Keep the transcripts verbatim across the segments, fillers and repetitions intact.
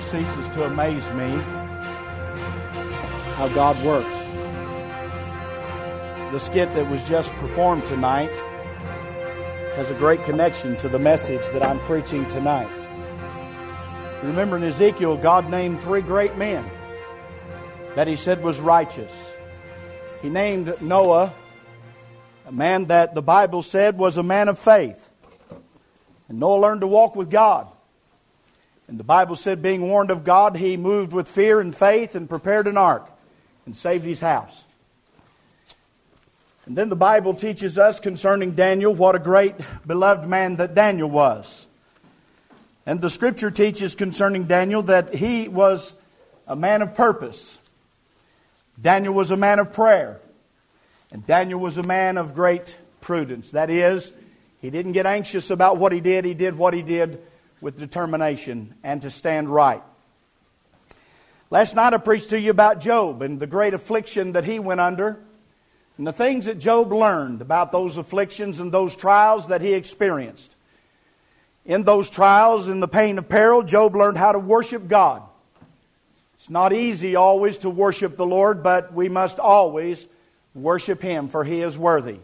ceases to amaze me how God works. The skit that was just performed tonight has a great connection to the message that I'm preaching tonight. Remember in Ezekiel, God named three great men that He said was righteous. He named Noah, a man that the Bible said was a man of faith. And Noah learned to walk with God. And the Bible said, being warned of God, he moved with fear and faith and prepared an ark and saved his house. And then the Bible teaches us concerning Daniel what a great beloved man that Daniel was. And the Scripture teaches concerning Daniel that he was a man of purpose. Daniel was a man of prayer. And Daniel was a man of great prudence. That is, he didn't get anxious about what he did. He did what he did with determination and to stand right. Last night I preached to you about Job and the great affliction that he went under and the things that Job learned about those afflictions and those trials that he experienced. In those trials, in the pain of peril, Job learned how to worship God. It's not easy always to worship the Lord, but we must always worship Him, for He is worthy.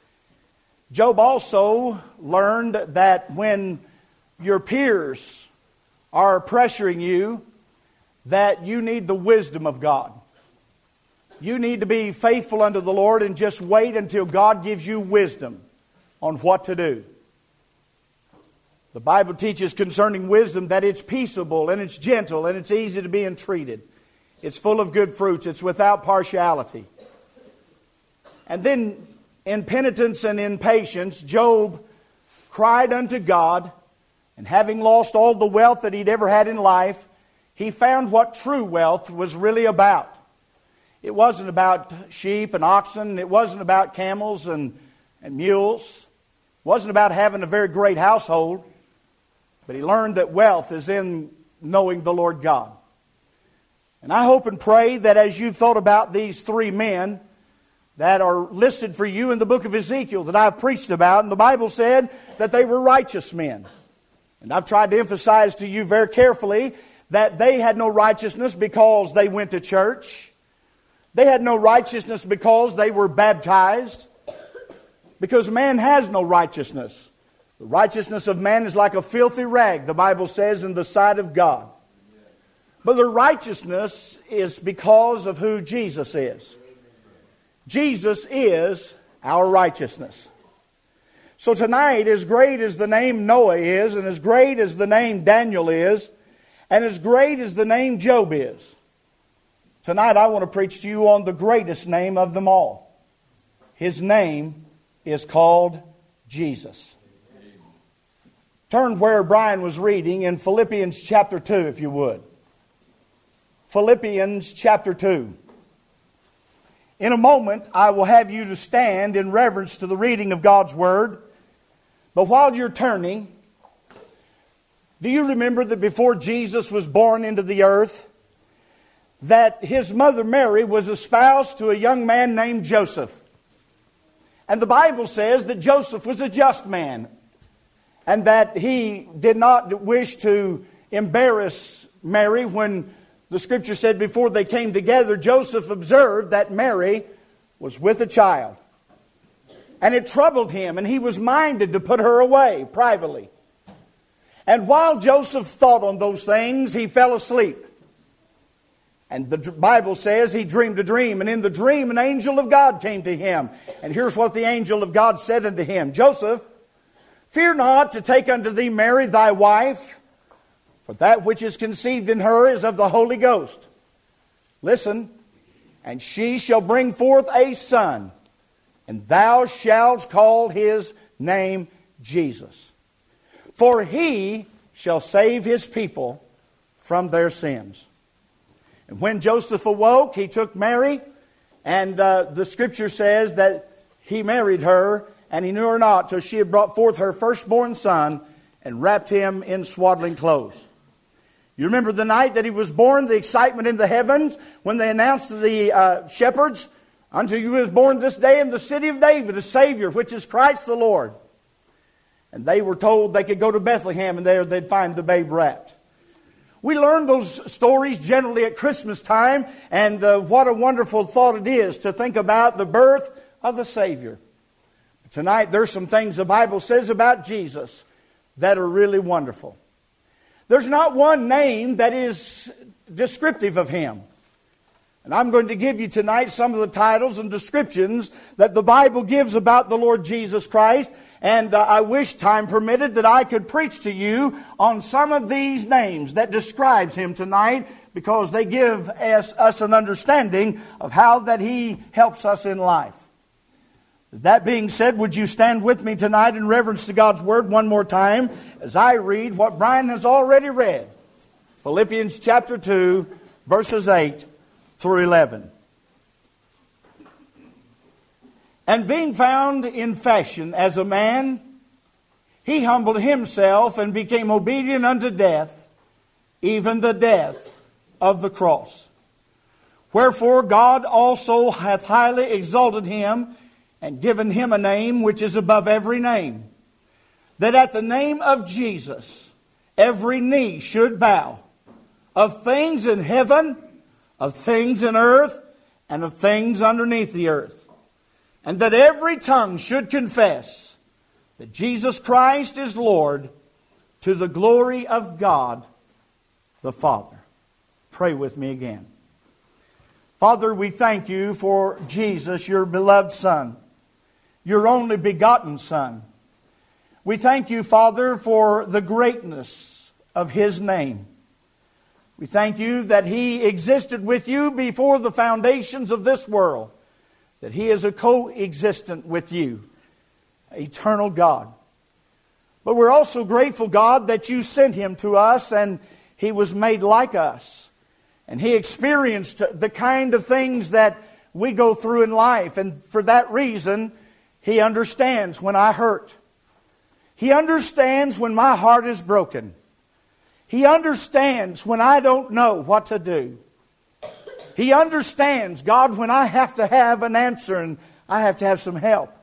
Job also learned that when your peers are pressuring you, that you need the wisdom of God. You need to be faithful unto the Lord and just wait until God gives you wisdom on what to do. The Bible teaches concerning wisdom that it's peaceable and it's gentle and it's easy to be entreated. It's full of good fruits. It's without partiality. And then in penitence and in patience, Job cried unto God, and having lost all the wealth that he'd ever had in life, he found what true wealth was really about. It wasn't about sheep and oxen. It wasn't about camels and, and mules. It wasn't about having a very great household. But he learned that wealth is in knowing the Lord God. And I hope and pray that as you've thought about these three men that are listed for you in the book of Ezekiel that I've preached about, and the Bible said that they were righteous men. And I've tried to emphasize to you very carefully that they had no righteousness because they went to church. They had no righteousness because they were baptized. Because man has no righteousness. The righteousness of man is like a filthy rag, the Bible says, in the sight of God. But the righteousness is because of who Jesus is. Jesus is our righteousness. So tonight, as great as the name Noah is, and as great as the name Daniel is, and as great as the name Job is, tonight I want to preach to you on the greatest name of them all. His name is called Jesus. Turn where Brian was reading in Philippians chapter two, if you would. Philippians chapter two. In a moment, I will have you to stand in reverence to the reading of God's Word. But while you're turning, do you remember that before Jesus was born into the earth, that His mother Mary was espoused to a young man named Joseph? And the Bible says that Joseph was a just man, and that he did not wish to embarrass Mary. When the Scripture said before they came together, Joseph observed that Mary was with a child. And it troubled him, and he was minded to put her away privately. And while Joseph thought on those things, he fell asleep. And the Bible says he dreamed a dream, and in the dream an angel of God came to him. And here's what the angel of God said unto him: Joseph, fear not to take unto thee Mary thy wife, for that which is conceived in her is of the Holy Ghost. Listen, and she shall bring forth a son, and thou shalt call his name Jesus. For he shall save his people from their sins. And when Joseph awoke, he took Mary, and uh, the Scripture says that he married her, and he knew her not till she had brought forth her firstborn son and wrapped him in swaddling clothes. You remember the night that he was born, the excitement in the heavens when they announced to the uh, shepherds, unto you is born this day in the city of David a Savior, which is Christ the Lord. And they were told they could go to Bethlehem and there they'd find the babe wrapped. We learn those stories generally at Christmas time, and uh, what a wonderful thought it is to think about the birth of the Savior. Tonight, there's some things the Bible says about Jesus that are really wonderful. There's not one name that is descriptive of Him. And I'm going to give you tonight some of the titles and descriptions that the Bible gives about the Lord Jesus Christ. And uh, I wish, time permitted, that I could preach to you on some of these names that describes Him tonight, because they give us, us an understanding of how that He helps us in life. That being said, would you stand with me tonight in reverence to God's Word one more time as I read what Brian has already read. Philippians chapter two, verses eight through eleven. And being found in fashion as a man, He humbled Himself and became obedient unto death, even the death of the cross. Wherefore God also hath highly exalted Him, and given Him a name which is above every name, that at the name of Jesus every knee should bow, of things in heaven, of things in earth, and of things underneath the earth, and that every tongue should confess that Jesus Christ is Lord, to the glory of God the Father. Pray with me again. Father, we thank You for Jesus, Your beloved Son, Your only begotten Son. We thank You, Father, for the greatness of His name. We thank You that He existed with You before the foundations of this world, that He is a co-existent with You, eternal God. But we're also grateful, God, that You sent Him to us, and He was made like us. And He experienced the kind of things that we go through in life, and for that reason, He understands when I hurt. He understands when my heart is broken. He understands when I don't know what to do. He understands, God, when I have to have an answer and I have to have some help.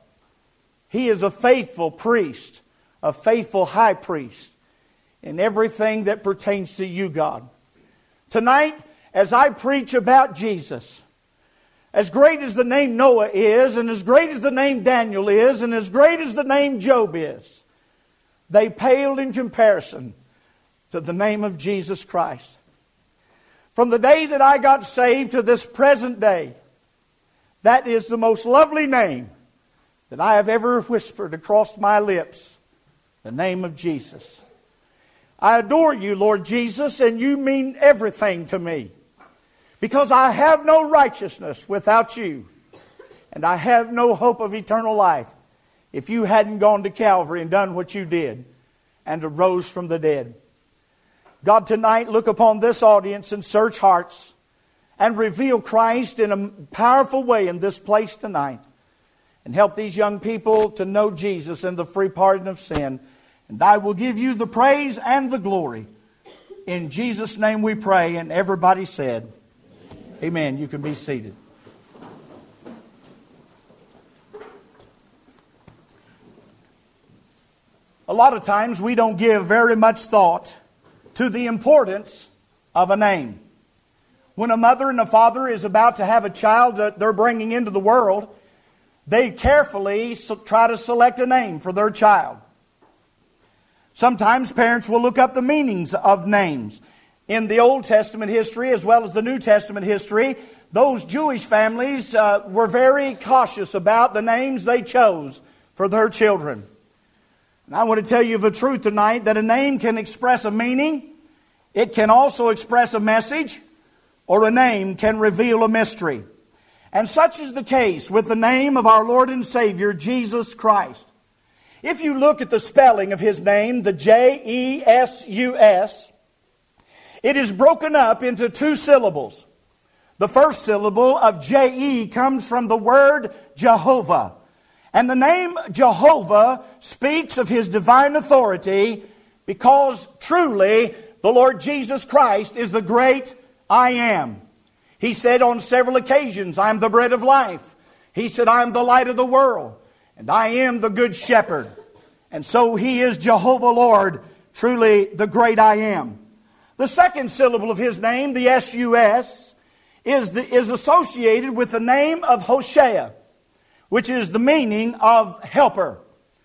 He is a faithful priest, a faithful high priest in everything that pertains to You, God. Tonight, as I preach about Jesus, as great as the name Noah is, and as great as the name Daniel is, and as great as the name Job is, they paled in comparison to the name of Jesus Christ. From the day that I got saved to this present day, that is the most lovely name that I have ever whispered across my lips, the name of Jesus. I adore You, Lord Jesus, and You mean everything to me. Because I have no righteousness without You. And I have no hope of eternal life if You hadn't gone to Calvary and done what You did and arose from the dead. God, tonight look upon this audience and search hearts and reveal Christ in a powerful way in this place tonight. And help these young people to know Jesus and the free pardon of sin. And I will give You the praise and the glory. In Jesus' name we pray, and everybody said, Amen. You can be seated. A lot of times we don't give very much thought to the importance of a name. When a mother and a father is about to have a child that they're bringing into the world, they carefully try to select a name for their child. Sometimes parents will look up the meanings of names. In the Old Testament history as well as the New Testament history, those Jewish families uh, were very cautious about the names they chose for their children. And I want to tell you the truth tonight, that a name can express a meaning, it can also express a message, or a name can reveal a mystery. And such is the case with the name of our Lord and Savior, Jesus Christ. If you look at the spelling of His name, the J E S U S, it is broken up into two syllables. The first syllable of J E comes from the word Jehovah. And the name Jehovah speaks of His divine authority, because truly the Lord Jesus Christ is the great I Am. He said on several occasions, I am the bread of life. He said, I am the light of the world, and I am the good shepherd. And so He is Jehovah Lord, truly the great I Am. The second syllable of his name, the S U S, is, the, is associated with the name of Hosea, which is the meaning of helper.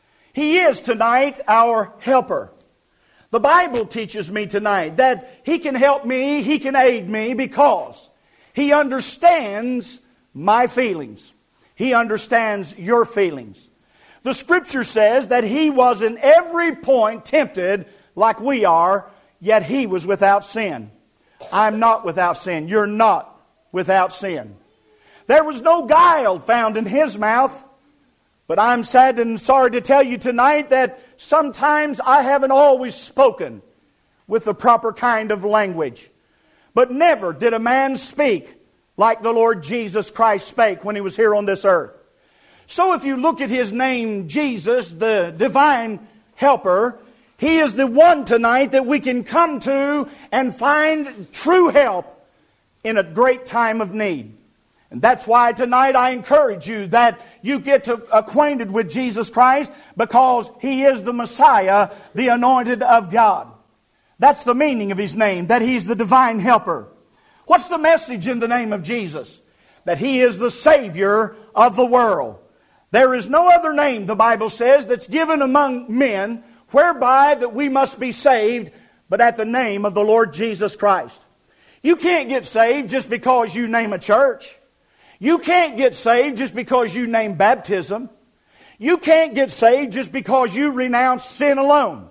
He is tonight our helper. The Bible teaches me tonight that He can help me, He can aid me because He understands my feelings. He understands your feelings. The Scripture says that He was in every point tempted like we are, yet He was without sin. I'm not without sin. You're not without sin. There was no guile found in His mouth. But I'm sad and sorry to tell you tonight that sometimes I haven't always spoken with the proper kind of language. But never did a man speak like the Lord Jesus Christ spake when He was here on this earth. So if you look at His name, Jesus, the divine helper, He is the one tonight that we can come to and find true help in a great time of need. And that's why tonight I encourage you that you get to acquainted with Jesus Christ, because He is the Messiah, the anointed of God. That's the meaning of His name, that He's the divine helper. What's the message in the name of Jesus? That He is the Savior of the world. There is no other name, the Bible says, that's given among men whereby that we must be saved, but at the name of the Lord Jesus Christ. You can't get saved just because you name a church. You can't get saved just because you name baptism. You can't get saved just because you renounce sin alone.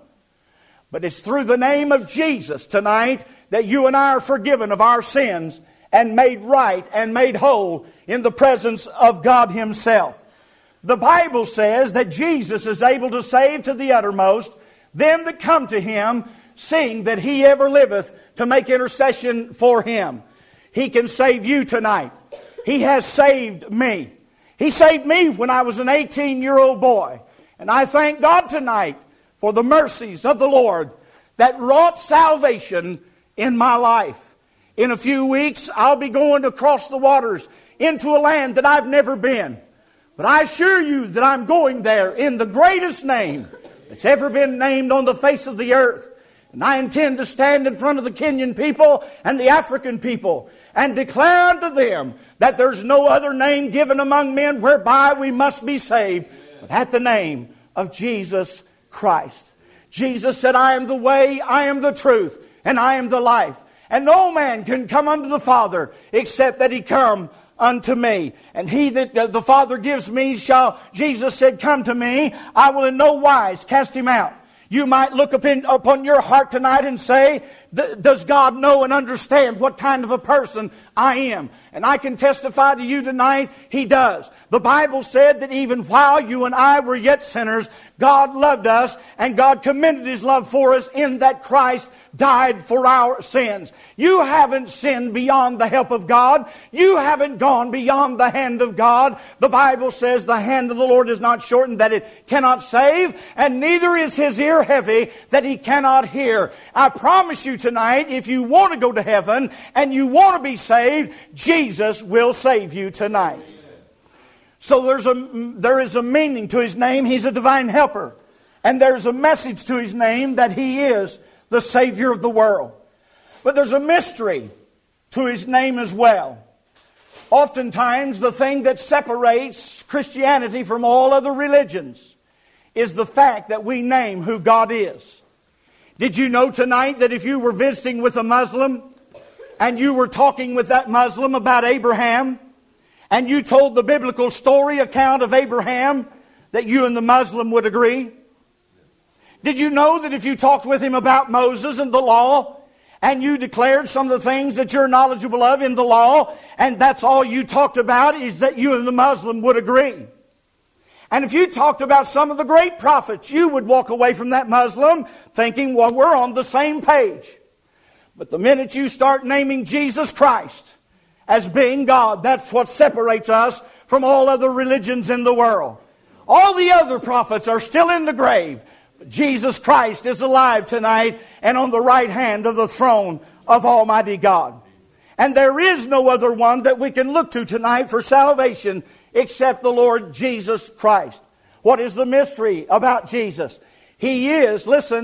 But it's through the name of Jesus tonight that you and I are forgiven of our sins and made right and made whole in the presence of God Himself. The Bible says that Jesus is able to save to the uttermost them that come to Him, seeing that He ever liveth to make intercession for Him. He can save you tonight. He has saved me. He saved me when I was an eighteen-year-old boy. And I thank God tonight for the mercies of the Lord that wrought salvation in my life. In a few weeks, I'll be going across the waters into a land that I've never been. But I assure you that I'm going there in the greatest name that's ever been named on the face of the earth. And I intend to stand in front of the Kenyan people and the African people and declare unto them that there's no other name given among men whereby we must be saved, but at the name of Jesus Christ. Jesus said, I am the way, I am the truth, and I am the life. And no man can come unto the Father except that He come unto me. And he that the Father gives me shall, Jesus said, come to me. I will in no wise cast him out. You might look up in, upon your heart tonight and say, does God know and understand what kind of a person I am? And I can testify to you tonight, He does. The Bible said that even while you and I were yet sinners, God loved us, and God commended His love for us in that Christ died for our sins. You haven't sinned beyond the help of God. You haven't gone beyond the hand of God. The Bible says the hand of the Lord is not shortened that it cannot save, and neither is His ear heavy that He cannot hear. I promise you tonight, if you want to go to heaven and you want to be saved, Jesus will save you tonight. So there's a, there is a meaning to His name. He's a divine helper. And there's a message to His name that He is the Savior of the world. But there's a mystery to His name as well. Oftentimes, the thing that separates Christianity from all other religions is the fact that we name who God is. Did you know tonight that if you were visiting with a Muslim and you were talking with that Muslim about Abraham, and you told the biblical story account of Abraham, that you and the Muslim would agree? Did you know that if you talked with him about Moses and the law, and you declared some of the things that you're knowledgeable of in the law, and that's all you talked about, is that you and the Muslim would agree? And if you talked about some of the great prophets, you would walk away from that Muslim thinking, well, we're on the same page. But the minute you start naming Jesus Christ as being God, that's what separates us from all other religions in the world. All the other prophets are still in the grave. But Jesus Christ is alive tonight and on the right hand of the throne of Almighty God. And there is no other one that we can look to tonight for salvation except the Lord Jesus Christ. What is the mystery about Jesus? He is, listen,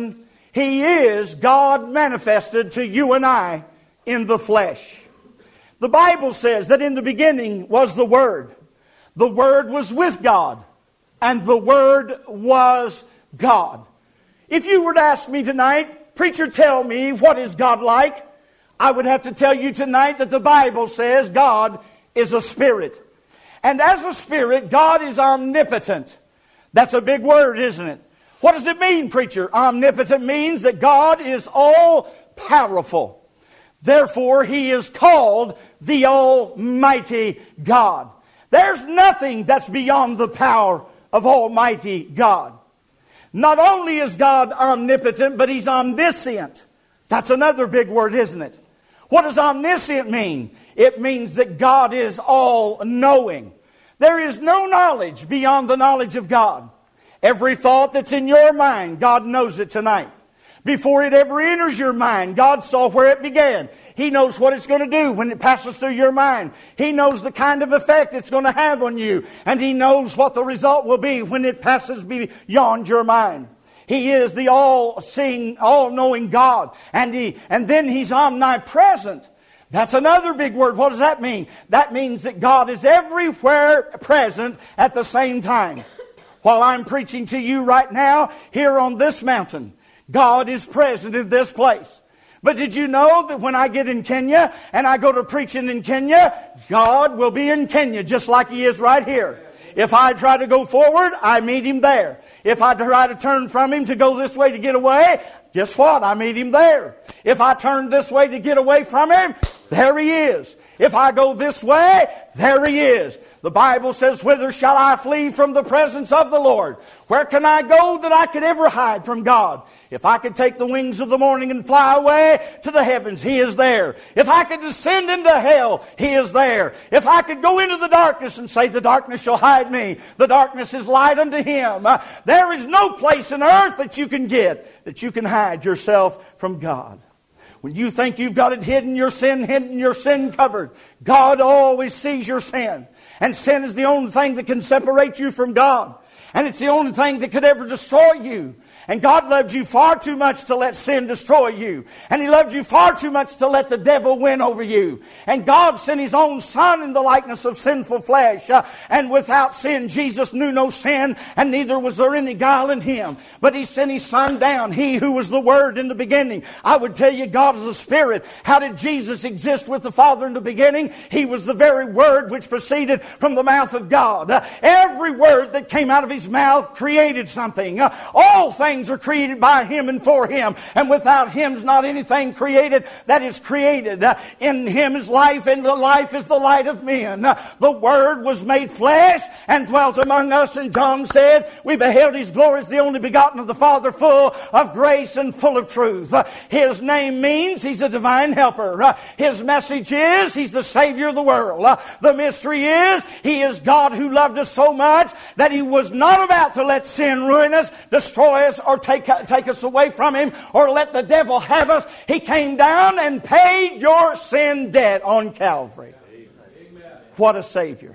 He is God manifested to you and I in the flesh. The Bible says that in the beginning was the Word. The Word was with God, and the Word was God. If you were to ask me tonight, preacher, tell me, what is God like? I would have to tell you tonight that the Bible says God is a spirit. And as a spirit, God is omnipotent. That's a big word, isn't it? What does it mean, preacher? Omnipotent means that God is all-powerful. Therefore, He is called the Almighty God. There's nothing that's beyond the power of Almighty God. Not only is God omnipotent, but He's omniscient. That's another big word, isn't it? What does omniscient mean? It means that God is all-knowing. There is no knowledge beyond the knowledge of God. Every thought that's in your mind, God knows it tonight. Before it ever enters your mind, God saw where it began. He knows what it's going to do when it passes through your mind. He knows the kind of effect it's going to have on you. And He knows what the result will be when it passes beyond your mind. He is the all-seeing, all-knowing God. And, he, and then He's omnipresent. That's another big word. What does that mean? That means that God is everywhere present at the same time. While I'm preaching to you right now, here on this mountain, God is present in this place. But did you know that when I get in Kenya and I go to preaching in Kenya, God will be in Kenya just like He is right here. If I try to go forward, I meet Him there. If I try to turn from Him to go this way to get away, guess what? I meet Him there. If I turn this way to get away from Him, there He is. If I go this way, there He is. The Bible says, whither shall I flee from the presence of the Lord? Where can I go that I could ever hide from God? If I could take the wings of the morning and fly away to the heavens, He is there. If I could descend into hell, He is there. If I could go into the darkness and say, the darkness shall hide me, the darkness is light unto Him. Uh, there is no place in earth that you can get that you can hide yourself from God. When you think you've got it hidden, your sin hidden, your sin covered, God always sees your sin. And sin is the only thing that can separate you from God. And it's the only thing that could ever destroy you. And God loved you far too much to let sin destroy you. And He loved you far too much to let the devil win over you. And God sent His own Son in the likeness of sinful flesh. Uh, and without sin, Jesus knew no sin, and neither was there any guile in Him. But He sent His Son down, He who was the Word in the beginning. I would tell you, God is a Spirit. How did Jesus exist with the Father in the beginning? He was the very Word which proceeded from the mouth of God. Uh, every word that came out of His mouth created something. Uh, all things are created by Him and for Him. And without Him is not anything created that is created. Uh, in Him is life, and the life is the light of men. Uh, the Word was made flesh and dwelt among us. And John said, we beheld His glory as the only begotten of the Father, full of grace and full of truth. Uh, His name means He's a divine helper. Uh, His message is He's the Savior of the world. Uh, the mystery is He is God who loved us so much that He was not about to let sin ruin us, destroy us, or take, take us away from Him, or let the devil have us. He came down and paid your sin debt on Calvary. Amen. What a Savior.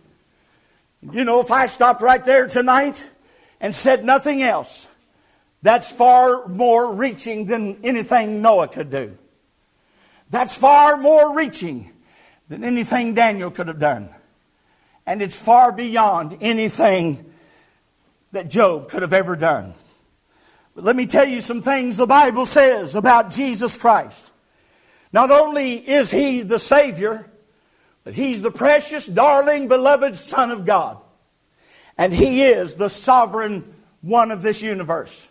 You know, if I stopped right there tonight and said nothing else, that's far more reaching than anything Noah could do. That's far more reaching than anything Daniel could have done. And it's far beyond anything that Job could have ever done. But let me tell you some things the Bible says about Jesus Christ. Not only is He the Savior, but He's the precious, darling, beloved Son of God. And He is the sovereign one of this universe.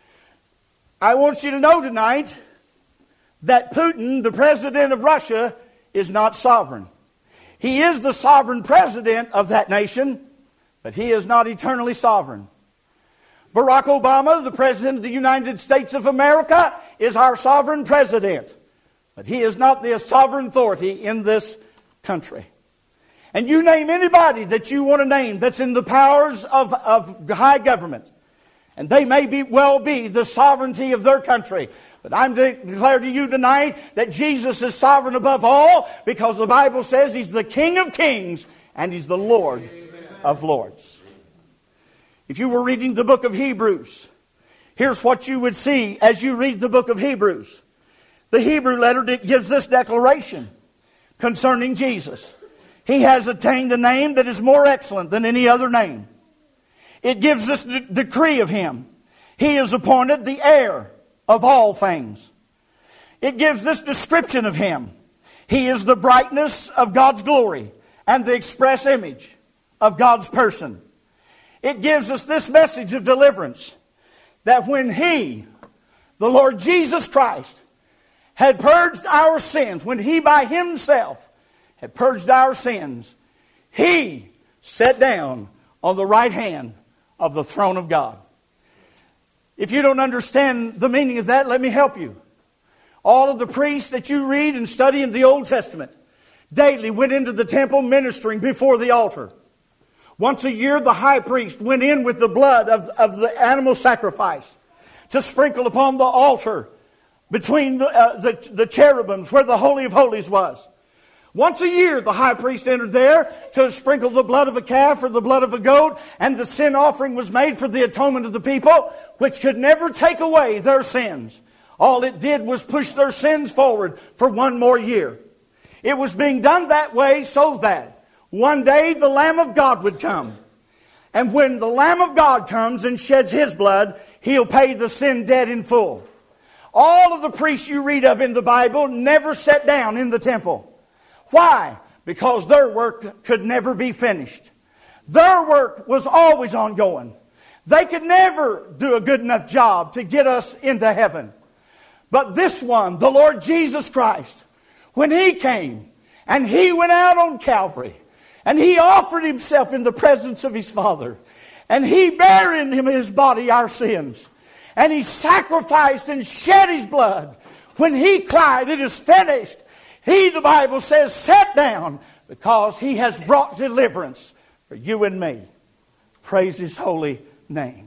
I want you to know tonight that Putin, the president of Russia, is not sovereign. He is the sovereign president of that nation, but he is not eternally sovereign. Barack Obama, the President of the United States of America, is our sovereign president. But he is not the sovereign authority in this country. And you name anybody that you want to name that's in the powers of, of high government, and they may be, well be the sovereignty of their country. But I'm to declare to you tonight that Jesus is sovereign above all, because the Bible says He's the King of kings and He's the Lord of lords. If you were reading the book of Hebrews, Here's what you would see as you read the book of Hebrews. The Hebrew letter gives this declaration concerning Jesus. He has attained a name that is more excellent than any other name. It gives this de- decree of Him. He is appointed the heir of all things. It gives this description of Him. He is the brightness of God's glory and the express image of God's person. It gives us this message of deliverance, that when He, the Lord Jesus Christ, had purged our sins, when He by Himself had purged our sins, He sat down on the right hand of the throne of God. If you don't understand the meaning of that, let me help you. All of the priests that you read and study in the Old Testament daily went into the temple ministering before the altar. Once a year, the high priest went in with the blood of, of the animal sacrifice to sprinkle upon the altar between the, uh, the, the cherubims where the Holy of Holies was. Once a year, the high priest entered there to sprinkle the blood of a calf or the blood of a goat, and the sin offering was made for the atonement of the people, which could never take away their sins. All it did was push their sins forward for one more year. It was being done that way so that one day the Lamb of God would come. And when the Lamb of God comes and sheds His blood, He'll pay the sin debt in full. All of the priests you read of in the Bible never sat down in the temple. Why? Because their work could never be finished. Their work was always ongoing. They could never do a good enough job to get us into heaven. But this one, the Lord Jesus Christ, when He came and He went out on Calvary and He offered Himself in the presence of His Father, and He bare in Him His body our sins, and He sacrificed and shed His blood, when He cried, "It is finished," He, the Bible says, sat down because He has brought deliverance for you and me. Praise His holy name.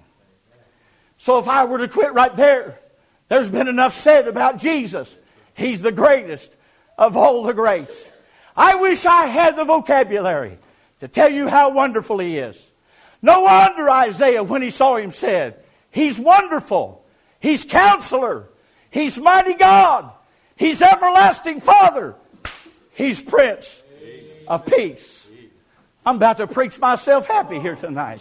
So if I were to quit right there, there's been enough said about Jesus. He's the greatest of all the greats. I wish I had the vocabulary to tell you how wonderful He is. No wonder Isaiah, when he saw Him, said, He's wonderful. He's Counselor. He's Mighty God. He's Everlasting Father. He's Prince of Peace. I'm about to preach myself happy here tonight.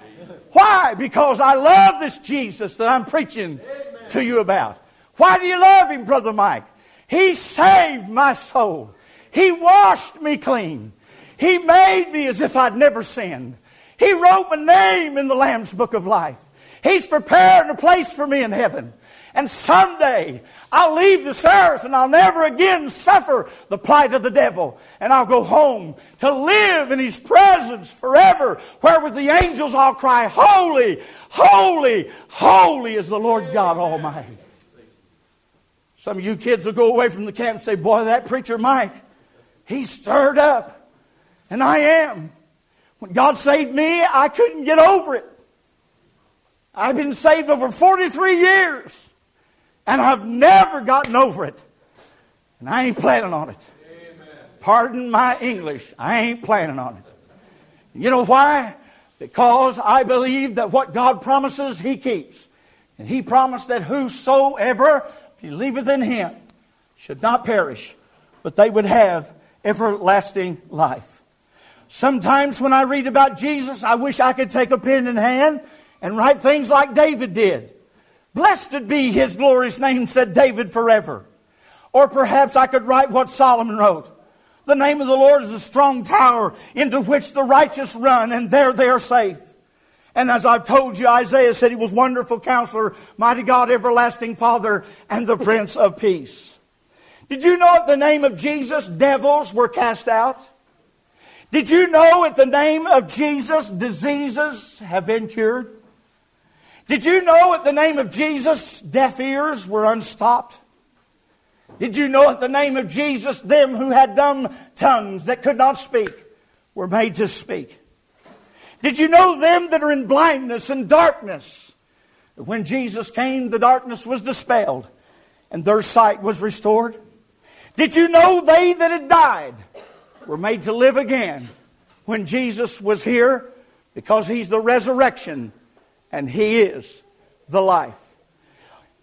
Why? Because I love this Jesus that I'm preaching to you about. Why do you love Him, Brother Mike? He saved my soul. He washed me clean. He made me as if I'd never sinned. He wrote my name in the Lamb's Book of Life. He's preparing a place for me in heaven. And someday I'll leave this earth and I'll never again suffer the plight of the devil. And I'll go home to live in His presence forever, where with the angels I'll cry, "Holy, holy, holy is the Lord God Almighty." Some of you kids will go away from the camp and say, "Boy, that preacher Mike, he's stirred up." And I am. When God saved me, I couldn't get over it. I've been saved over forty-three years. And I've never gotten over it. And I ain't planning on it. Amen. Pardon my English. I ain't planning on it. You know why? Because I believe that what God promises, He keeps. And He promised that whosoever believeth in Him should not perish, but they would have everlasting life. Sometimes when I read about Jesus, I wish I could take a pen in hand and write things like David did. "Blessed be His glorious name," said David, "forever." Or perhaps I could write what Solomon wrote. "The name of the Lord is a strong tower into which the righteous run, and there they are safe." And as I've told you, Isaiah said He was Wonderful Counselor, Mighty God, Everlasting Father, and the Prince of Peace. Did you know at the name of Jesus, devils were cast out? Did you know at the name of Jesus, diseases have been cured? Did you know at the name of Jesus, deaf ears were unstopped? Did you know at the name of Jesus, them who had dumb tongues that could not speak were made to speak? Did you know them that are in blindness and darkness? When Jesus came, the darkness was dispelled and their sight was restored. Did you know they that had died were made to live again when Jesus was here? Because He's the resurrection and He is the life.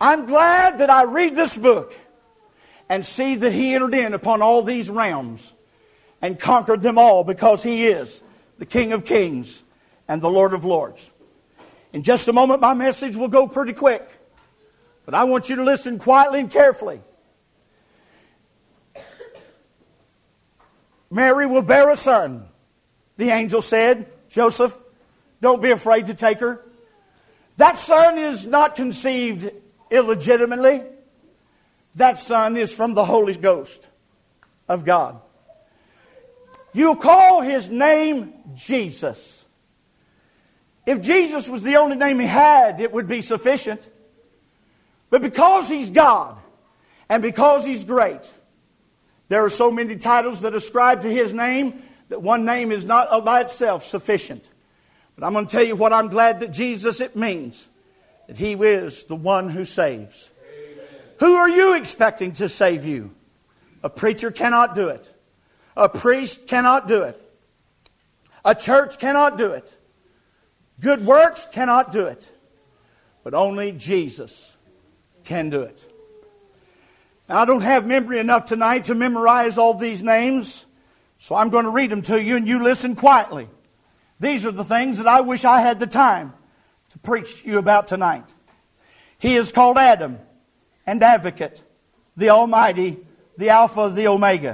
I'm glad that I read this book and see that He entered in upon all these realms and conquered them all, because He is the King of Kings and the Lord of Lords. In just a moment, my message will go pretty quick, but I want you to listen quietly and carefully. Mary will bear a son. The angel said, Joseph, don't be afraid to take her. That son is not conceived illegitimately. That son is from the Holy Ghost of God. You'll call His name Jesus. If Jesus was the only name He had, it would be sufficient. But because He's God, and because He's great, there are so many titles that ascribe to His name that one name is not by itself sufficient. But I'm going to tell you what I'm glad that Jesus, it means that He is the one who saves. Amen. Who are you expecting to save you? A preacher cannot do it. A priest cannot do it. A church cannot do it. Good works cannot do it. But only Jesus can do it. Now, I don't have memory enough tonight to memorize all these names, so I'm going to read them to you, and you listen quietly. These are the things that I wish I had the time to preach to you about tonight. He is called Adam and Advocate, the Almighty, the Alpha, the Omega.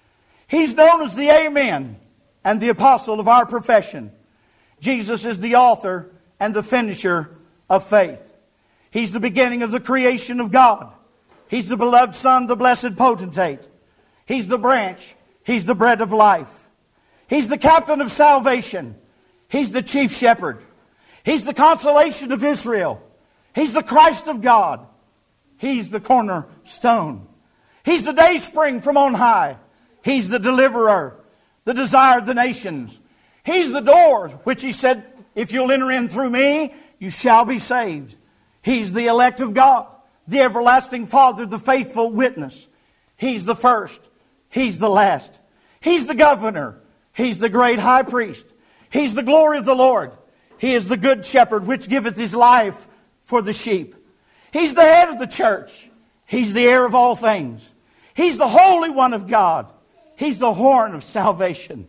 He's known as the Amen and the Apostle of our profession. Jesus is the author and the finisher of faith. He's the beginning of the creation of God. He's the beloved Son, the blessed potentate. He's the branch. He's the bread of life. He's the captain of salvation. He's the chief shepherd. He's the consolation of Israel. He's the Christ of God. He's the cornerstone. He's the dayspring from on high. He's the deliverer, the desire of the nations. He's the door, which He said, if you'll enter in through me, you shall be saved. He's the elect of God, the everlasting Father, the faithful witness. He's the first. He's the last. He's the governor. He's the great high priest. He's the glory of the Lord. He is the good shepherd, which giveth His life for the sheep. He's the head of the church. He's the heir of all things. He's the Holy One of God. He's the horn of salvation.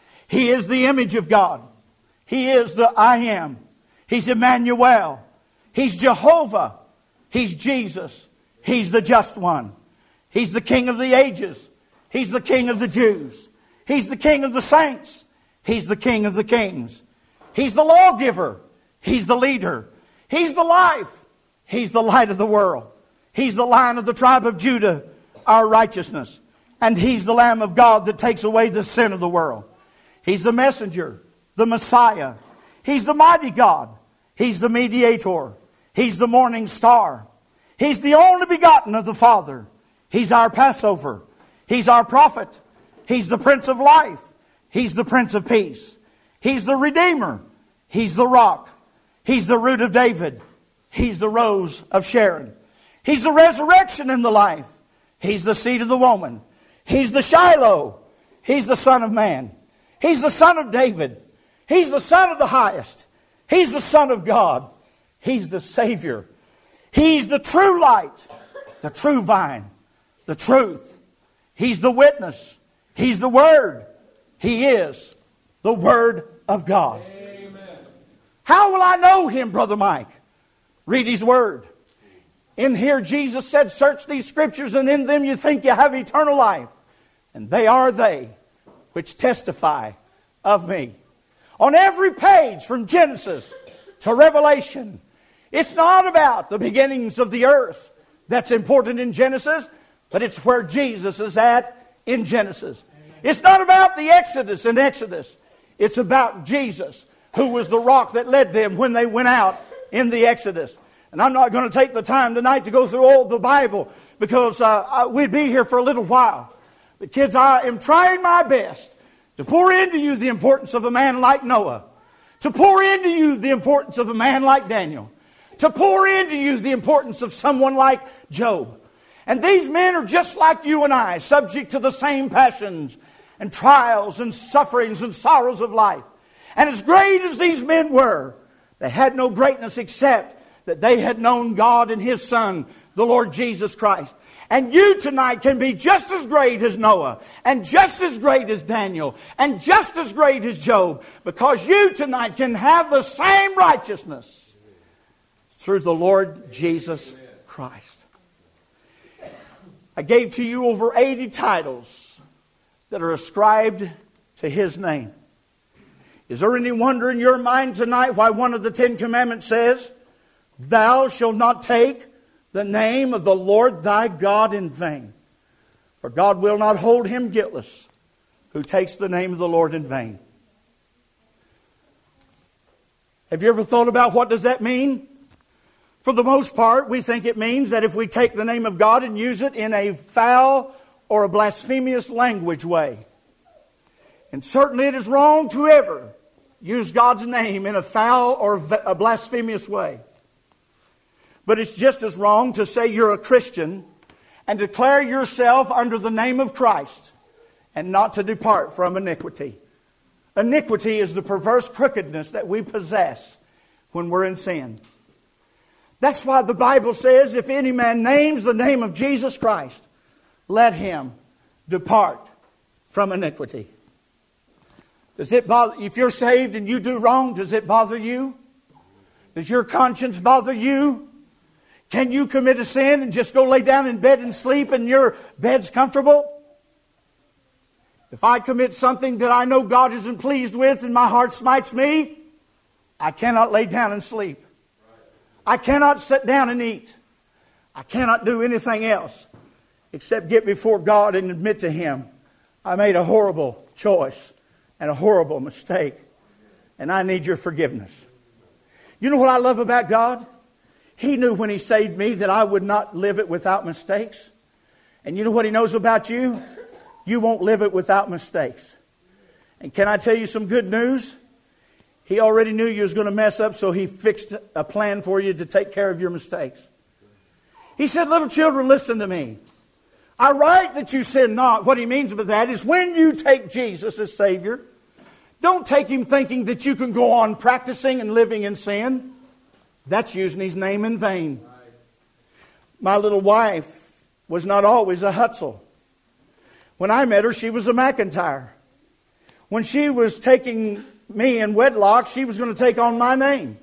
He is the image of God. He is the I Am. He's Emmanuel. He's Jehovah. He's Jesus. He's the just one. He's the King of the ages. He's the King of the Jews. He's the King of the saints. He's the King of the kings. He's the lawgiver. He's the leader. He's the life. He's the light of the world. He's the Lion of the tribe of Judah, our righteousness. And He's the Lamb of God that takes away the sin of the world. He's the messenger, the Messiah. He's the mighty God. He's the mediator. He's the morning star. He's the only begotten of the Father. He's our Passover. He's our prophet. He's the Prince of Life. He's the Prince of Peace. He's the Redeemer. He's the Rock. He's the Root of David. He's the Rose of Sharon. He's the resurrection and the life. He's the seed of the woman. He's the Shiloh. He's the Son of Man. He's the Son of David. He's the Son of the Highest. He's the Son of God. He's the Savior. He's the true light, the true vine, the truth. He's the witness. He's the Word. He is the Word of God. Amen. How will I know Him, Brother Mike? Read His Word. In here Jesus said, search these Scriptures, and in them you think you have eternal life. And they are they which testify of me. On every page from Genesis to Revelation, it's not about the beginnings of the earth that's important in Genesis, but it's where Jesus is at in Genesis. It's not about the Exodus in Exodus. It's about Jesus, who was the rock that led them when they went out in the Exodus. And I'm not going to take the time tonight to go through all the Bible, because uh, we'd be here for a little while. But kids, I am trying my best to pour into you the importance of a man like Noah, to pour into you the importance of a man like Daniel, to pour into you the importance of someone like Job. And these men are just like you and I, subject to the same passions and trials and sufferings and sorrows of life. And as great as these men were, they had no greatness except that they had known God and His Son, the Lord Jesus Christ. And you tonight can be just as great as Noah, and just as great as Daniel, and just as great as Job, because you tonight can have the same righteousness through the Lord Jesus Christ. I gave to you over eighty titles that are ascribed to His name. Is there any wonder in your mind tonight why one of the Ten Commandments says, "Thou shalt not take the name of the Lord thy God in vain. For God will not hold him guiltless who takes the name of the Lord in vain." Have you ever thought about what does that mean? For the most part, we think it means that if we take the name of God and use it in a foul or a blasphemous language way. And certainly it is wrong to ever use God's name in a foul or a blasphemous way. But it's just as wrong to say you're a Christian and declare yourself under the name of Christ and not to depart from iniquity. Iniquity is the perverse crookedness that we possess when we're in sin. That's why the Bible says, if any man names the name of Jesus Christ, let him depart from iniquity. Does it bother, if you're saved and you do wrong, does it bother you? Does your conscience bother you? Can you commit a sin and just go lay down in bed and sleep and your bed's comfortable? If I commit something that I know God isn't pleased with and my heart smites me, I cannot lay down and sleep. I cannot sit down and eat. I cannot do anything else except get before God and admit to Him, I made a horrible choice and a horrible mistake, and I need your forgiveness. You know what I love about God? He knew when He saved me that I would not live it without mistakes. And you know what He knows about you? You won't live it without mistakes. And can I tell you some good news? He already knew you was going to mess up, so He fixed a plan for you to take care of your mistakes. He said, little children, listen to me. I write that you sin not. What He means by that is when you take Jesus as Savior, don't take Him thinking that you can go on practicing and living in sin. That's using His name in vain. My little wife was not always a Hutzel. When I met her, she was a McIntyre. When she was taking me in wedlock, she was going to take on my name.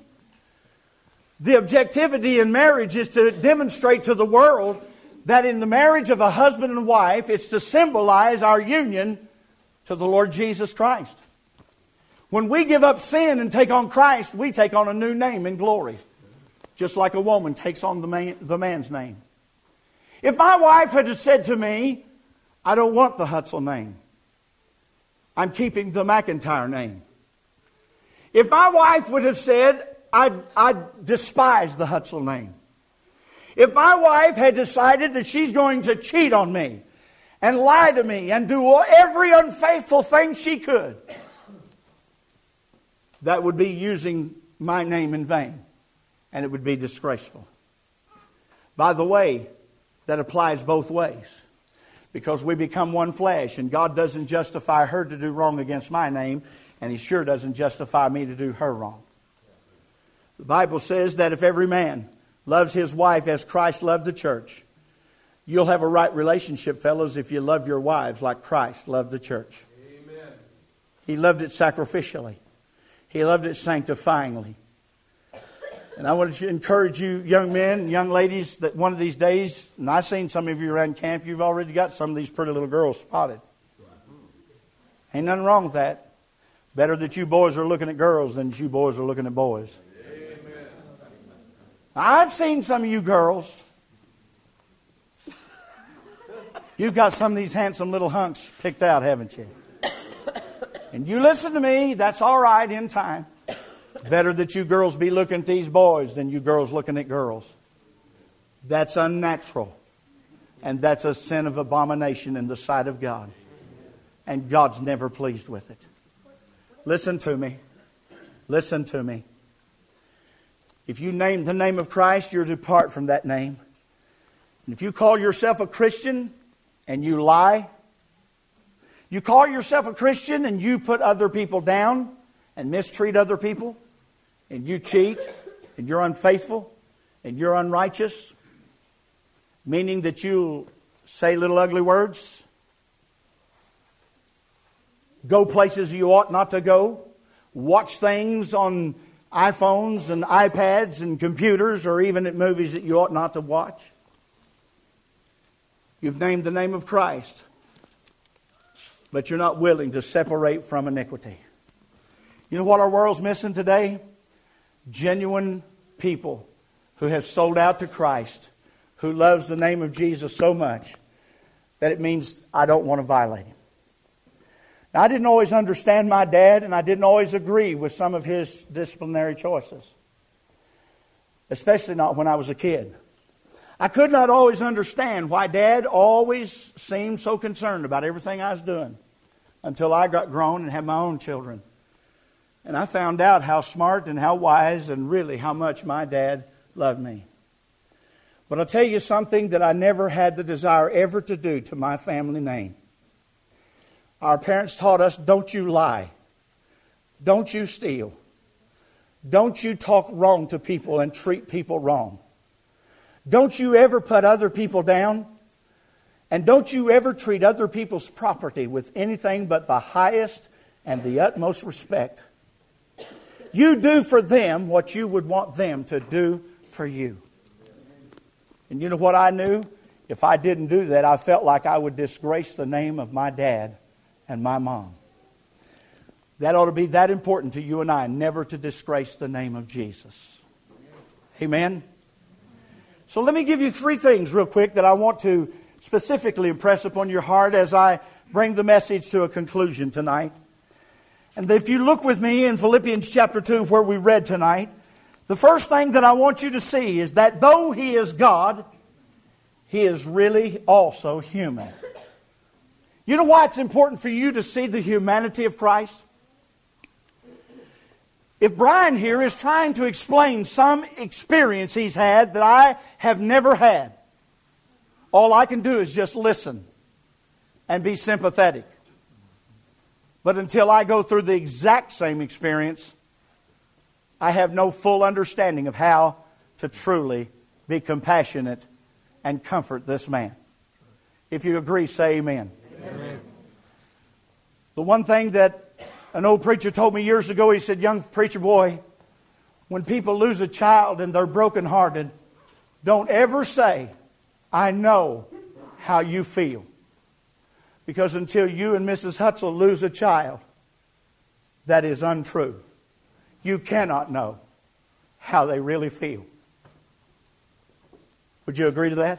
The objectivity in marriage is to demonstrate to the world that in the marriage of a husband and wife, it's to symbolize our union to the Lord Jesus Christ. When we give up sin and take on Christ, we take on a new name in glory. Just like a woman takes on the, man, the man's name. If my wife had said to me, I don't want the Hutzel name. I'm keeping the McIntyre name. If my wife would have said, I, I despise the Hutzel name. If my wife had decided that she's going to cheat on me and lie to me and do every unfaithful thing she could, that would be using my name in vain. And it would be disgraceful. By the way, that applies both ways. Because we become one flesh. And God doesn't justify her to do wrong against my name. And He sure doesn't justify me to do her wrong. The Bible says that if every man loves his wife as Christ loved the church, you'll have a right relationship, fellows, if you love your wives like Christ loved the church. Amen. He loved it sacrificially. He loved it sanctifyingly. And I want to encourage you, young men and young ladies, that one of these days, and I've seen some of you around camp, you've already got some of these pretty little girls spotted. Ain't nothing wrong with that. Better that you boys are looking at girls than you boys are looking at boys. Amen. I've seen some of you girls. You've got some of these handsome little hunks picked out, haven't you? And you listen to me, that's all right in time. Better that you girls be looking at these boys than you girls looking at girls. That's unnatural. And that's a sin of abomination in the sight of God. And God's never pleased with it. Listen to me. Listen to me. If you name the name of Christ, you're to depart from that name. And if you call yourself a Christian and you lie, you call yourself a Christian and you put other people down and mistreat other people, and you cheat, and you're unfaithful, and you're unrighteous, meaning that you'll say little ugly words, go places you ought not to go, watch things on iPhones and iPads and computers, or even at movies that you ought not to watch. You've named the name of Christ, but you're not willing to separate from iniquity. You know what our world's missing today? Genuine people who have sold out to Christ, who loves the name of Jesus so much that it means I don't want to violate Him. Now, I didn't always understand my dad, and I didn't always agree with some of his disciplinary choices, especially not when I was a kid. I could not always understand why Dad always seemed so concerned about everything I was doing until I got grown and had my own children. And I found out how smart and how wise and really how much my dad loved me. But I'll tell you something that I never had the desire ever to do to my family name. Our parents taught us, don't you lie. Don't you steal. Don't you talk wrong to people and treat people wrong. Don't you ever put other people down. And don't you ever treat other people's property with anything but the highest and the utmost respect. You do for them what you would want them to do for you. And you know what I knew? If I didn't do that, I felt like I would disgrace the name of my dad and my mom. That ought to be that important to you and I, never to disgrace the name of Jesus. Amen? So let me give you three things real quick that I want to specifically impress upon your heart as I bring the message to a conclusion tonight. And if you look with me in Philippians chapter two where we read tonight, the first thing that I want you to see is that though He is God, He is really also human. You know why it's important for you to see the humanity of Christ? If Brian here is trying to explain some experience he's had that I have never had, all I can do is just listen and be sympathetic. But until I go through the exact same experience, I have no full understanding of how to truly be compassionate and comfort this man. If you agree, say amen. Amen. The one thing that an old preacher told me years ago, he said, young preacher boy, when people lose a child and they're brokenhearted, don't ever say, I know how you feel. Because until you and Missus Hutzel lose a child, that is untrue. You cannot know how they really feel. Would you agree to that?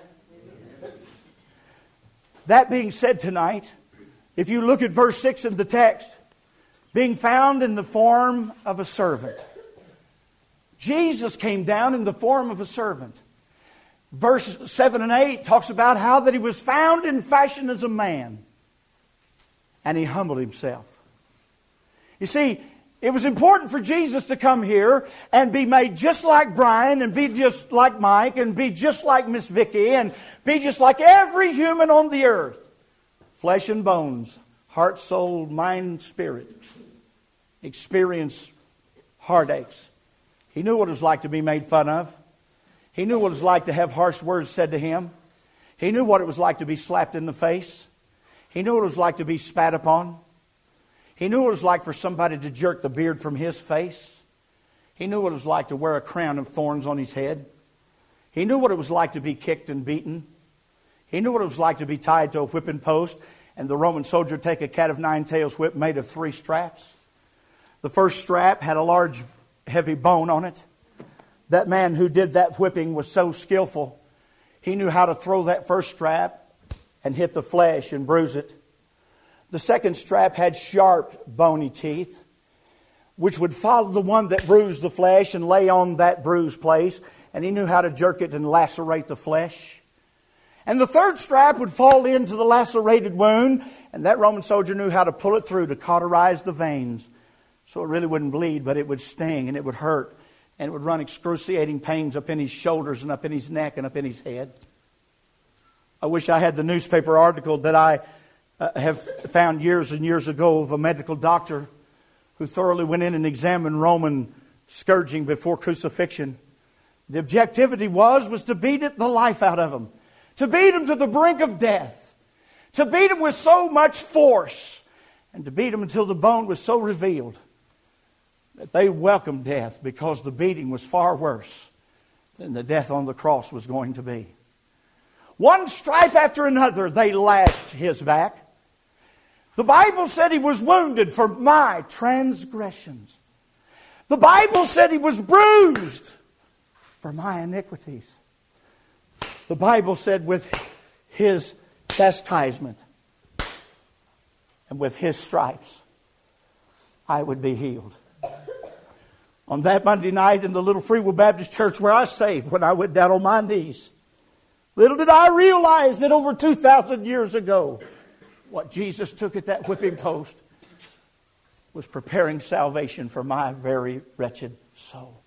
That being said tonight, if you look at verse six in the text, being found in the form of a servant. Jesus came down in the form of a servant. Verse seven and eight talks about how that He was found in fashion as a man. And He humbled Himself. You see, it was important for Jesus to come here and be made just like Brian and be just like Mike and be just like Miss Vicky and be just like every human on the earth. Flesh and bones, heart, soul, mind, spirit. Experience heartaches. He knew what it was like to be made fun of. He knew what it was like to have harsh words said to Him. He knew what it was like to be slapped in the face. He knew what it was like to be spat upon. He knew what it was like for somebody to jerk the beard from His face. He knew what it was like to wear a crown of thorns on His head. He knew what it was like to be kicked and beaten. He knew what it was like to be tied to a whipping post and the Roman soldier take a cat of nine tails whip made of three straps. The first strap had a large, heavy bone on it. That man who did that whipping was so skillful. He knew how to throw that first strap and hit the flesh and bruise it. The second strap had sharp, bony teeth, which would follow the one that bruised the flesh and lay on that bruised place. And he knew how to jerk it and lacerate the flesh. And the third strap would fall into the lacerated wound. And that Roman soldier knew how to pull it through to cauterize the veins. So it really wouldn't bleed, but it would sting and it would hurt. And it would run excruciating pains up in his shoulders and up in his neck and up in his head. I wish I had the newspaper article that I uh, have found years and years ago of a medical doctor who thoroughly went in and examined Roman scourging before crucifixion. The objectivity was, was to beat it, the life out of them. To beat them to the brink of death. To beat them with so much force. And to beat them until the bone was so revealed that they welcomed death, because the beating was far worse than the death on the cross was going to be. One stripe after another, they lashed his back. The Bible said he was wounded for my transgressions. The Bible said he was bruised for my iniquities. The Bible said with his chastisement and with his stripes, I would be healed. On that Monday night in the little Free Will Baptist Church where I saved, when I went down on my knees, little did I realize that over two thousand years ago, what Jesus took at that whipping post was preparing salvation for my very wretched soul.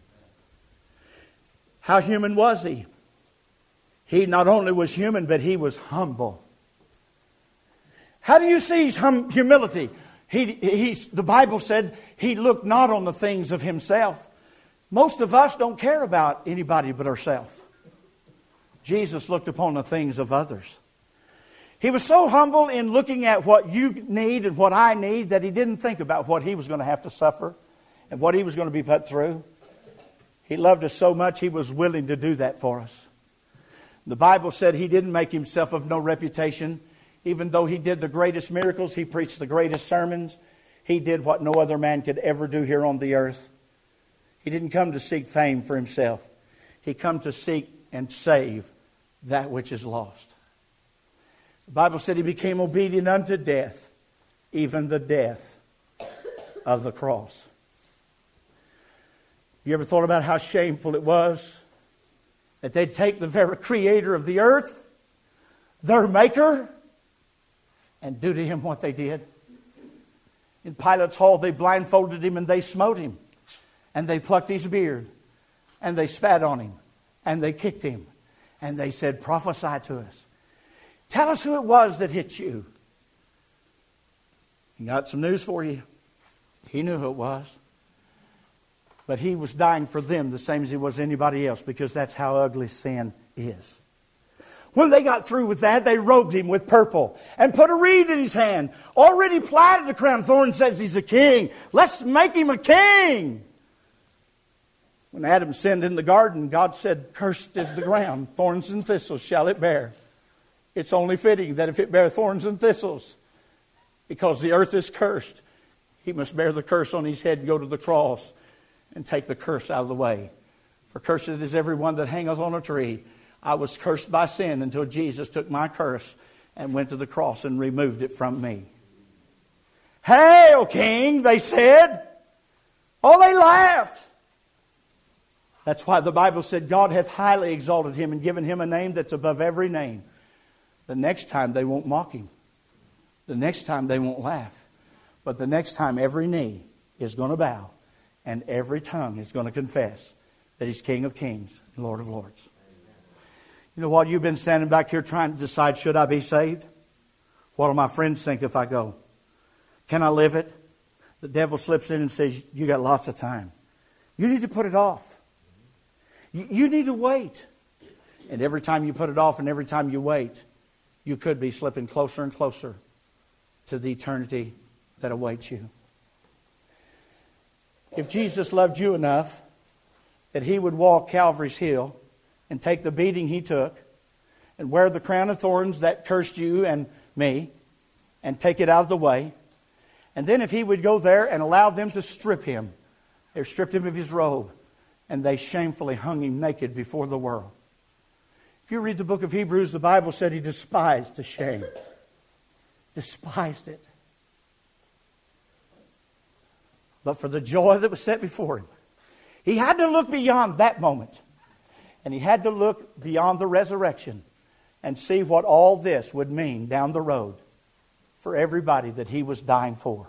How human was he? He not only was human, but he was humble. How do you see his hum- humility? He, he, the Bible said he looked not on the things of himself. Most of us don't care about anybody but ourselves. Jesus looked upon the things of others. He was so humble in looking at what you need and what I need that he didn't think about what he was going to have to suffer and what he was going to be put through. He loved us so much he was willing to do that for us. The Bible said he didn't make himself of no reputation. Even though he did the greatest miracles, he preached the greatest sermons, he did what no other man could ever do here on the earth. He didn't come to seek fame for himself. He come to seek and save that which is lost. The Bible said he became obedient unto death, even the death of the cross. You ever thought about how shameful it was that they'd take the very creator of the earth, their maker, and do to him what they did? In Pilate's hall, they blindfolded him and they smote him. And they plucked his beard. And they spat on him. And they kicked him. And they said, prophesy to us. Tell us who it was that hit you. He got some news for you. He knew who it was. But he was dying for them the same as he was anybody else, because that's how ugly sin is. When they got through with that, they robed him with purple and put a reed in his hand. Already plaited a crown of thorns, says he's a king. Let's make him a king. When Adam sinned in the garden, God said, cursed is the ground, thorns and thistles shall it bear. It's only fitting that if it bear thorns and thistles, because the earth is cursed, he must bear the curse on his head and go to the cross and take the curse out of the way. For cursed is everyone that hangeth on a tree. I was cursed by sin until Jesus took my curse and went to the cross and removed it from me. Hail, King, they said. Oh, they laughed. That's why the Bible said God hath highly exalted him and given him a name that's above every name. The next time they won't mock him. The next time they won't laugh. But the next time every knee is going to bow and every tongue is going to confess that he's King of kings and Lord of lords. You know, while you've been standing back here trying to decide, should I be saved? What will my friends think if I go? Can I live it? The devil slips in and says, you got lots of time. You need to put it off. You, you need to wait. And every time you put it off and every time you wait, you could be slipping closer and closer to the eternity that awaits you. If Jesus loved you enough that he would walk Calvary's hill and take the beating he took and wear the crown of thorns that cursed you and me and take it out of the way. And then if he would go there and allow them to strip him, they stripped him of his robe and they shamefully hung him naked before the world. If you read the book of Hebrews, the Bible said he despised the shame. Despised it. But for the joy that was set before him, he had to look beyond that moment. And he had to look beyond the resurrection and see what all this would mean down the road for everybody that he was dying for.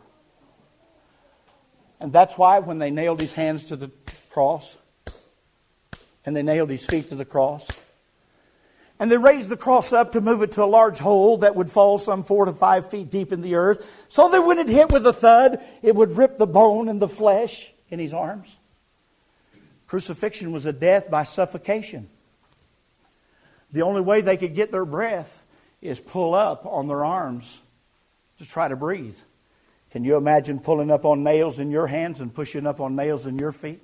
And that's why when they nailed his hands to the cross and they nailed his feet to the cross and they raised the cross up to move it to a large hole that would fall some four to five feet deep in the earth, so that when it hit with a thud, it would rip the bone and the flesh in his arms. Crucifixion was a death by suffocation. The only way they could get their breath is pull up on their arms to try to breathe. Can you imagine pulling up on nails in your hands and pushing up on nails in your feet?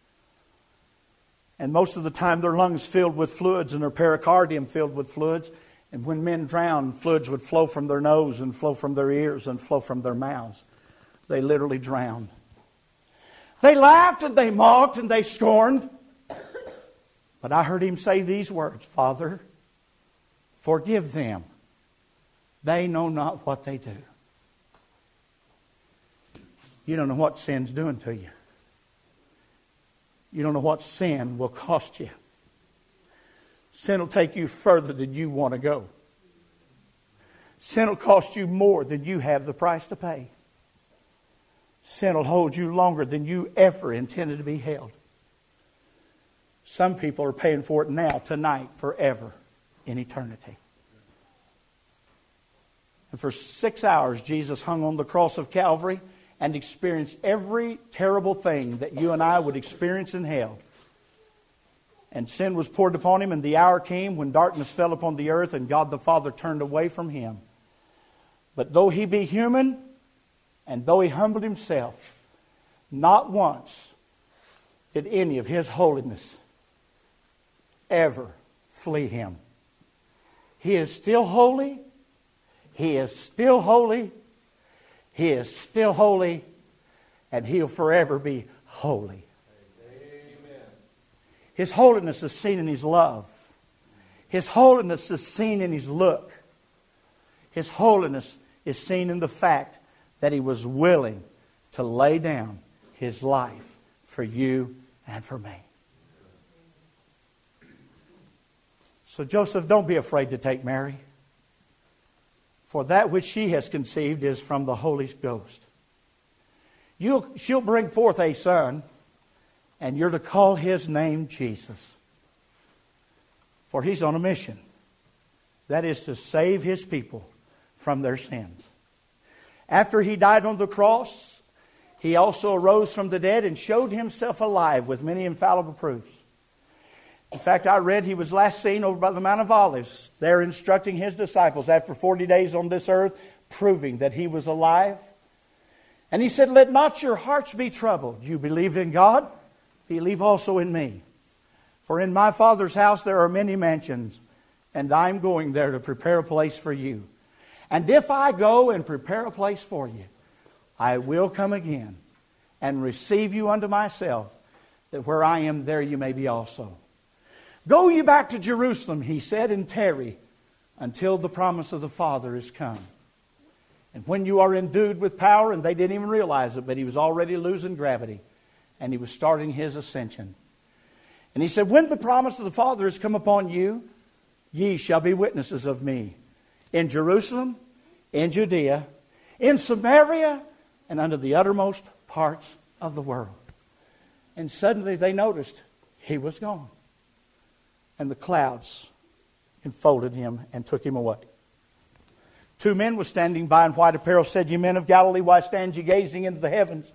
And most of the time their lungs filled with fluids and their pericardium filled with fluids. And when men drowned, fluids would flow from their nose and flow from their ears and flow from their mouths. They literally drowned. They laughed and they mocked and they scorned. But I heard him say these words, Father, forgive them. They know not what they do. You don't know what sin's doing to you. You don't know what sin will cost you. Sin will take you further than you want to go. Sin will cost you more than you have the price to pay. Sin will hold you longer than you ever intended to be held. Some people are paying for it now, tonight, forever, in eternity. And for six hours, Jesus hung on the cross of Calvary and experienced every terrible thing that you and I would experience in hell. And sin was poured upon him, and the hour came when darkness fell upon the earth and God the Father turned away from him. But though he be human, and though he humbled himself, not once did any of his holiness ever flee him. He is still holy. He is still holy. He is still holy. And he'll forever be holy. Amen. His holiness is seen in his love. His holiness is seen in his look. His holiness is seen in the fact that he was willing to lay down his life for you and for me. So Joseph, don't be afraid to take Mary. For that which she has conceived is from the Holy Ghost. You'll, she'll bring forth a son, and you're to call his name Jesus. For he's on a mission. That is to save his people from their sins. After he died on the cross, he also arose from the dead and showed himself alive with many infallible proofs. In fact, I read he was last seen over by the Mount of Olives, there instructing his disciples after forty days on this earth, proving that he was alive. And he said, let not your hearts be troubled. You believe in God, believe also in me. For in my Father's house there are many mansions, and I'm going there to prepare a place for you. And if I go and prepare a place for you, I will come again and receive you unto myself, that where I am, there you may be also. Go ye back to Jerusalem, he said, and tarry until the promise of the Father is come. And when you are endued with power, and they didn't even realize it, but he was already losing gravity, and he was starting his ascension. And he said, when the promise of the Father has come upon you, ye shall be witnesses of me in Jerusalem, in Judea, in Samaria, and unto the uttermost parts of the world. And suddenly they noticed he was gone. And the clouds enfolded him and took him away. Two men were standing by in white apparel, said, Ye men of Galilee, why stand ye gazing into the heavens?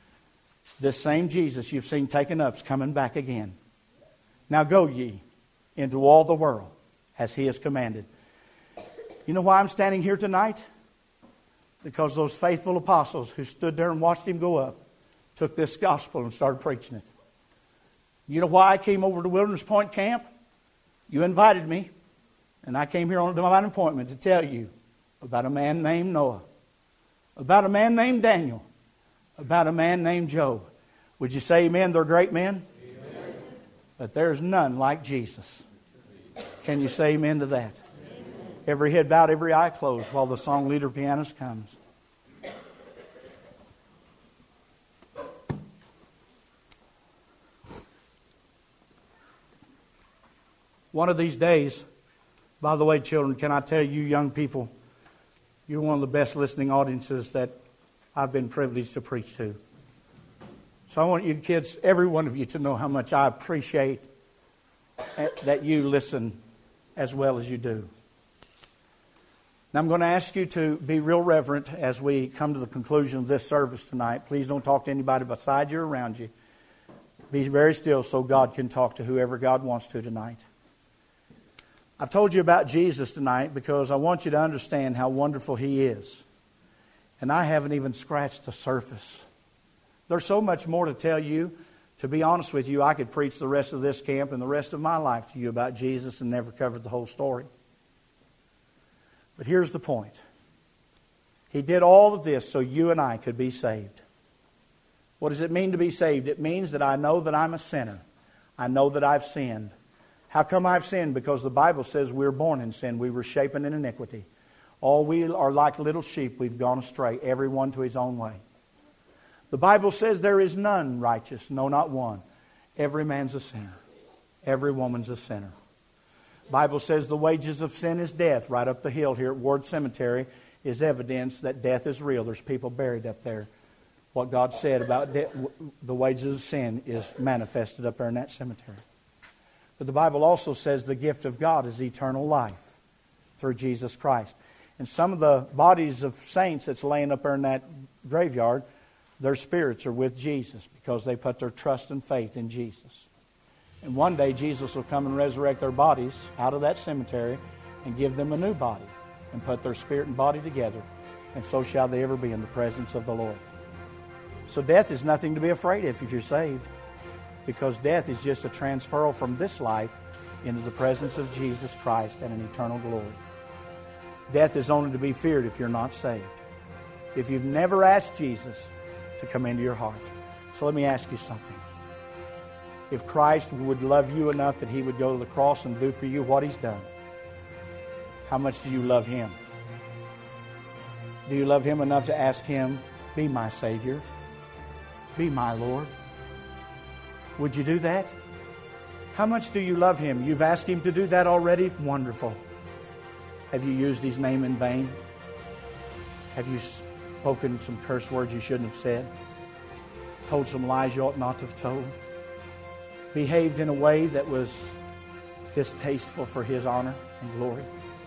This same Jesus you've seen taken up is coming back again. Now go ye into all the world as he has commanded. You know why I'm standing here tonight? Because those faithful apostles who stood there and watched him go up took this gospel and started preaching it. You know why I came over to Wilderness Point Camp? You invited me, and I came here on a divine appointment to tell you about a man named Noah, about a man named Daniel, about a man named Job. Would you say amen? They're great men? Amen. But there's none like Jesus. Can you say amen to that? Amen. Every head bowed, every eye closed while the song leader pianist comes. One of these days, by the way, children, can I tell you young people, you're one of the best listening audiences that I've been privileged to preach to. So I want you kids, every one of you, to know how much I appreciate that you listen as well as you do. Now I'm going to ask you to be real reverent as we come to the conclusion of this service tonight. Please don't talk to anybody beside you or around you. Be very still so God can talk to whoever God wants to tonight. I've told you about Jesus tonight because I want you to understand how wonderful He is. And I haven't even scratched the surface. There's so much more to tell you. To be honest with you, I could preach the rest of this camp and the rest of my life to you about Jesus and never covered the whole story. But here's the point. He did all of this so you and I could be saved. What does it mean to be saved? It means that I know that I'm a sinner. I know that I've sinned. How come I've sinned? Because the Bible says we were born in sin. We were shapen in iniquity. All we are like little sheep. We've gone astray, every one to his own way. The Bible says there is none righteous, no, not one. Every man's a sinner. Every woman's a sinner. The Bible says the wages of sin is death. Right up the hill here at Ward Cemetery is evidence that death is real. There's people buried up there. What God said about de- the wages of sin is manifested up there in that cemetery. But the Bible also says the gift of God is eternal life through Jesus Christ. And some of the bodies of saints that's laying up there in that graveyard, their spirits are with Jesus because they put their trust and faith in Jesus. And one day Jesus will come and resurrect their bodies out of that cemetery and give them a new body and put their spirit and body together. And so shall they ever be in the presence of the Lord. So death is nothing to be afraid of if you're saved, because death is just a transferal from this life into the presence of Jesus Christ and an eternal glory. Death is only to be feared if you're not saved. If you've never asked Jesus to come into your heart. So let me ask you something. If Christ would love you enough that He would go to the cross and do for you what He's done, how much do you love Him? Do you love Him enough to ask Him, be my Savior? Be my Lord? Would you do that? How much do you love Him? You've asked Him to do that already? Wonderful. Have you used His name in vain? Have you spoken some curse words you shouldn't have said? Told some lies you ought not to have told? Behaved in a way that was distasteful for His honor and glory?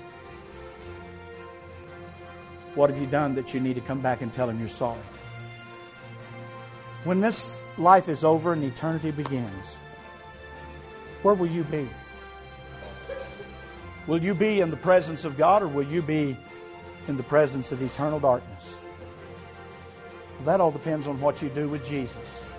What have you done that you need to come back and tell Him you're sorry? When this life is over and eternity begins, where will you be? Will you be in the presence of God, or will you be in the presence of eternal darkness? That all depends on what you do with Jesus.